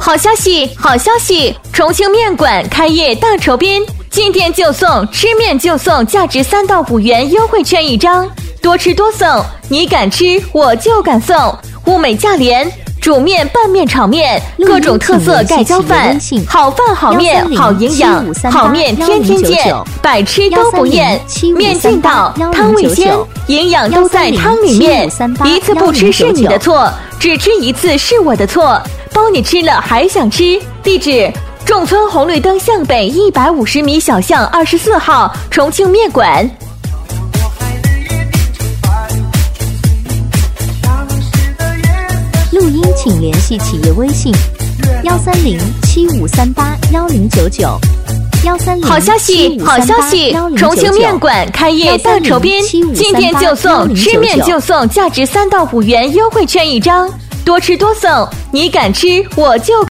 好消息，好消息！重庆面馆开业大酬宾，进店就送，吃面就送，价值3到5元优惠券1张，多吃多送，你敢吃我就敢送，物美价廉。煮面、拌面、炒面，各种特色盖浇饭，好饭好面好营养，好面天天见，百吃都不厌。面劲道，汤味鲜，营养都在汤里面。一次不吃是你的错，只吃一次是我的错，包你吃了还想吃。地址：仲村红绿灯向北150米小巷24号，重庆面馆。 录音请联系企业微信13075381099，130。 好消息，好消息！重庆面馆开业大酬宾，进店就送，吃面就送，价值3到5元优惠券1张，多吃多送，你敢吃我就